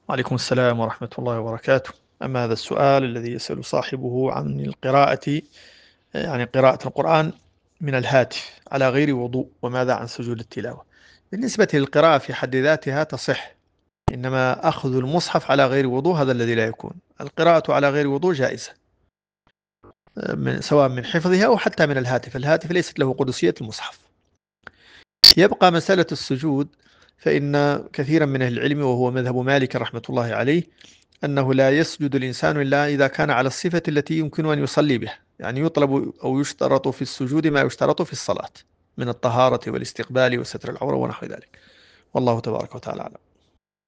وعليكم السلام ورحمة الله وبركاته. أما هذا السؤال الذي يسأل صاحبه عن القراءة، يعني قراءة القرآن من الهاتف على غير وضوء، وماذا عن سجود التلاوة؟ بالنسبة للقراءة في حد ذاتها تصح، إنما أخذ المصحف على غير وضوء هذا الذي لا يكون. القراءة على غير وضوء جائزة، سواء من حفظها أو حتى من الهاتف. الهاتف ليست له قدسية المصحف. يبقى مسألة السجود، فإن كثيرا من أهل العلم وهو مذهب مالك رحمة الله عليه أنه لا يسجد الإنسان إلا إذا كان على الصفة التي يمكن أن يصلي بها، يعني يطلب أو يشترط في السجود ما يشترط في الصلاة من الطهارة والاستقبال وستر العورة ونحو ذلك. والله تبارك وتعالى أعلم.